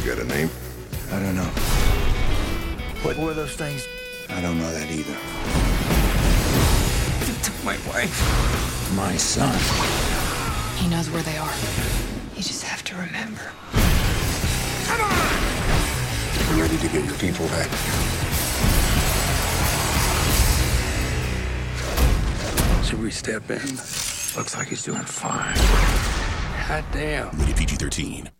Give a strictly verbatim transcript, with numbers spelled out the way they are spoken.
got a name? I don't know. What were those things? I don't know that either. They took my wife. My son. He knows where they are. You just have to remember. Come on! You ready to get your people back? Should we step in? Looks like he's doing fine. God damn. Rated P G thirteen.